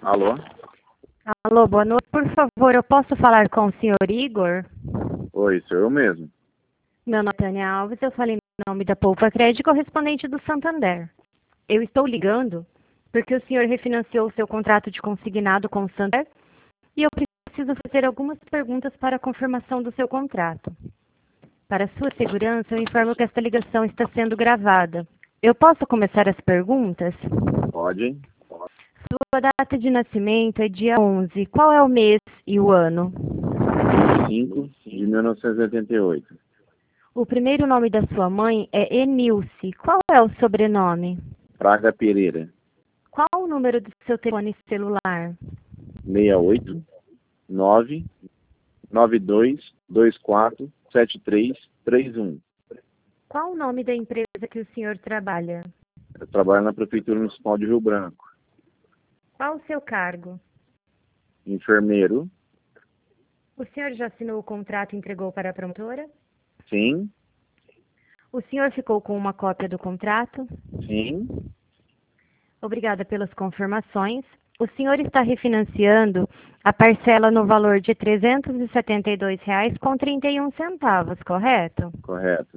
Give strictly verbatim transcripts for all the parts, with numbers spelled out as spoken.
Alô? Alô, boa noite. Por favor, eu posso falar com o senhor Igor? Oi, sou eu mesmo. Meu nome é Tânia Alves, eu falei em nome da Poupa Crédito, correspondente do Santander. Eu estou ligando porque o senhor refinanciou o seu contrato de consignado com o Santander e eu preciso fazer algumas perguntas para a confirmação do seu contrato. Para sua segurança, eu informo que esta ligação está sendo gravada. Eu posso começar as perguntas? Pode? Sua data de nascimento é dia onze. Qual é o mês e o ano? cinco de mil novecentos e oitenta e oito. O primeiro nome da sua mãe é Enilce. Qual é o sobrenome? Praga Pereira. Qual o número do seu telefone celular? seis oito nove nove dois dois quatro sete três três um. Qual o nome da empresa que o senhor trabalha? Eu trabalho na Prefeitura Municipal de Rio Branco. Qual o seu cargo? Enfermeiro? O senhor já assinou o contrato e entregou para a promotora? Sim. O senhor ficou com uma cópia do contrato? Sim. Obrigada pelas confirmações. O senhor está refinanciando a parcela no valor de trezentos e setenta e dois reais com trinta e um centavos, correto? Correto.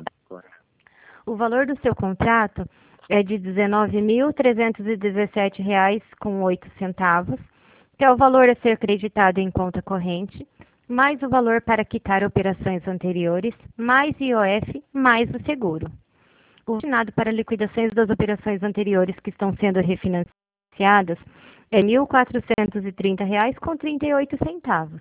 O valor do seu contrato é de dezenove mil trezentos e dezessete reais com oito centavos, que é o valor a ser creditado em conta corrente, mais o valor para quitar operações anteriores, mais I O F, mais o seguro. O destinado para liquidações das operações anteriores que estão sendo refinanciadas é mil quatrocentos e trinta reais com trinta e oito centavos.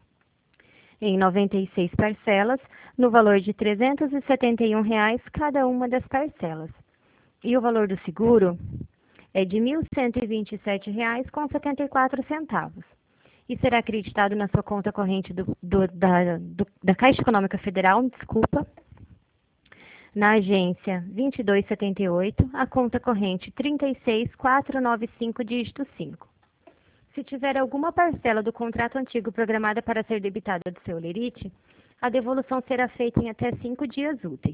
Em noventa e seis parcelas, no valor de trezentos e setenta e um reais cada uma das parcelas. E o valor do seguro é de mil cento e vinte e sete reais com setenta e quatro centavos. E será acreditado na sua conta corrente do, do, da, do, da Caixa Econômica Federal, desculpa, na agência vinte e dois setenta e oito, a conta corrente trinta e seis mil quatrocentos e noventa e cinco, dígito cinco. Se tiver alguma parcela do contrato antigo programada para ser debitada do seu lerite, a devolução será feita em até cinco dias úteis.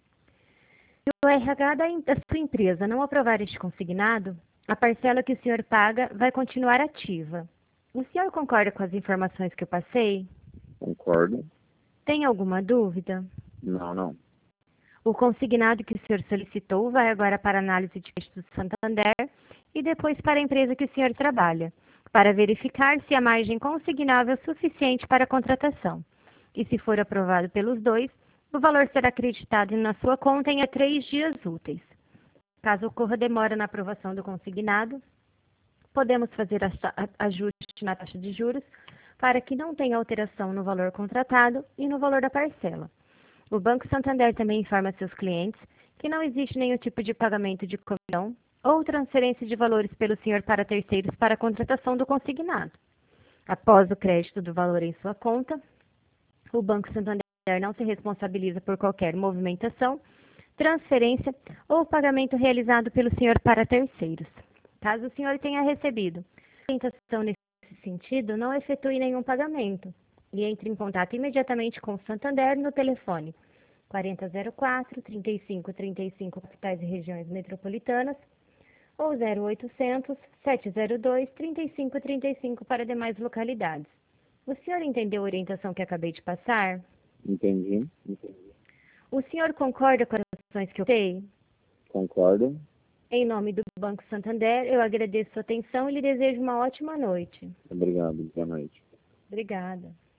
Se o R H da, da sua empresa não aprovar este consignado, a parcela que o senhor paga vai continuar ativa. O senhor concorda com as informações que eu passei? Concordo. Tem alguma dúvida? Não, não. O consignado que o senhor solicitou vai agora para análise de crédito do Santander e depois para a empresa que o senhor trabalha, para verificar se a margem consignável é suficiente para a contratação. E se for aprovado pelos dois, o valor será acreditado na sua conta em até três dias úteis. Caso ocorra demora na aprovação do consignado, podemos fazer ajuste na taxa de juros para que não tenha alteração no valor contratado e no valor da parcela. O Banco Santander também informa seus clientes que não existe nenhum tipo de pagamento de comissão ou transferência de valores pelo senhor para terceiros para a contratação do consignado. Após o crédito do valor em sua conta, o Banco Santander não se responsabiliza por qualquer movimentação, transferência ou pagamento realizado pelo senhor para terceiros. Caso o senhor tenha recebido orientação nesse sentido, não efetue nenhum pagamento e entre em contato imediatamente com o Santander no telefone quarenta zero quatro, trinta e cinco trinta e cinco, capitais e regiões metropolitanas, ou zero oitocentos, sete zero dois, trinta e cinco trinta e cinco para demais localidades. O senhor entendeu a orientação que acabei de passar? Entendi. O senhor concorda com as ações que eu dei? Concordo. Em nome do Banco Santander, eu agradeço a sua atenção e lhe desejo uma ótima noite. Obrigado. Boa noite. Obrigada.